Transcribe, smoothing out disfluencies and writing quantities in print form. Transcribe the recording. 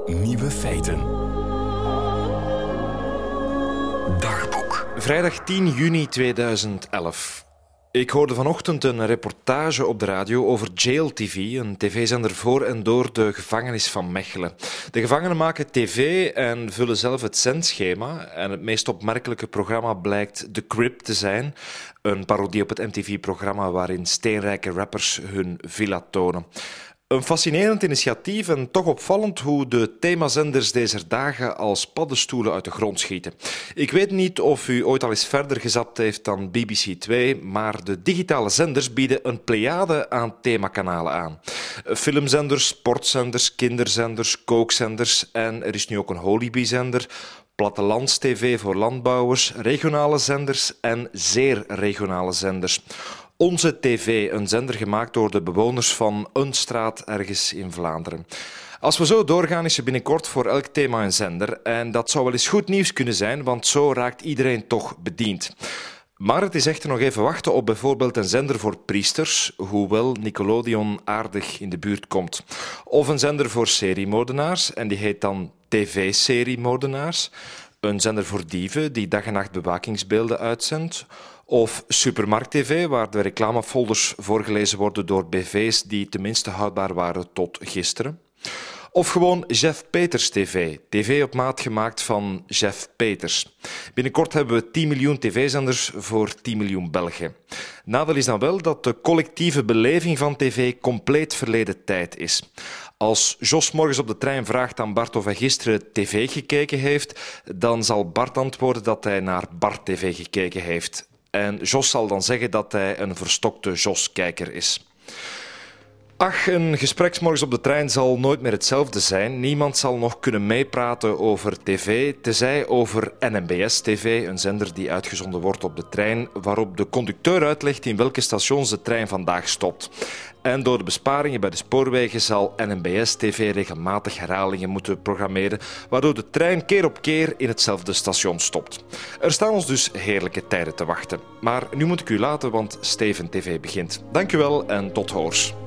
Nieuwe feiten. Dagboek. Vrijdag 10 juni 2011. Ik hoorde vanochtend een reportage op de radio over Jail TV, een tv-zender voor en door de gevangenis van Mechelen. De gevangenen maken tv en vullen zelf het zendschema. En het meest opmerkelijke programma blijkt The Crib te zijn. Een parodie op het MTV-programma waarin steenrijke rappers hun villa tonen. Een fascinerend initiatief en toch opvallend hoe de themazenders deze dagen als paddenstoelen uit de grond schieten. Ik weet niet of u ooit al eens verder gezapt heeft dan BBC 2, maar de digitale zenders bieden een pleiade aan themakanalen aan. Filmzenders, sportzenders, kinderzenders, kookzenders en er is nu ook een Holibi-zender, plattelands-tv voor landbouwers, regionale zenders en zeer regionale zenders. Onze TV, een zender gemaakt door de bewoners van een straat ergens in Vlaanderen. Als we zo doorgaan is er binnenkort voor elk thema een zender. En dat zou wel eens goed nieuws kunnen zijn, want zo raakt iedereen toch bediend. Maar het is echter nog even wachten op bijvoorbeeld een zender voor priesters, hoewel Nickelodeon aardig in de buurt komt. Of een zender voor seriemoordenaars, en die heet dan TV-seriemoordenaars. Een zender voor dieven die dag en nacht bewakingsbeelden uitzendt. Of Supermarkt TV, waar de reclamefolders voorgelezen worden door BV's die tenminste houdbaar waren tot gisteren. Of gewoon Jeff Peters TV. TV op maat gemaakt van Jeff Peters. Binnenkort hebben we 10 miljoen tv-zenders voor 10 miljoen Belgen. Nadeel is dan wel dat de collectieve beleving van tv compleet verleden tijd is. Als Jos morgens op de trein vraagt aan Bart of hij gisteren tv gekeken heeft, dan zal Bart antwoorden dat hij naar Bart TV gekeken heeft. En Jos zal dan zeggen dat hij een verstokte Jos-kijker is. Ach, een gesprek 's morgens op de trein zal nooit meer hetzelfde zijn. Niemand zal nog kunnen meepraten over tv, tenzij over NMBS TV, een zender die uitgezonden wordt op de trein, waarop de conducteur uitlegt in welke stations de trein vandaag stopt. En door de besparingen bij de spoorwegen zal NMBS TV regelmatig herhalingen moeten programmeren, waardoor de trein keer op keer in hetzelfde station stopt. Er staan ons dus heerlijke tijden te wachten. Maar nu moet ik u laten, want Steven TV begint. Dank u wel en tot hoors.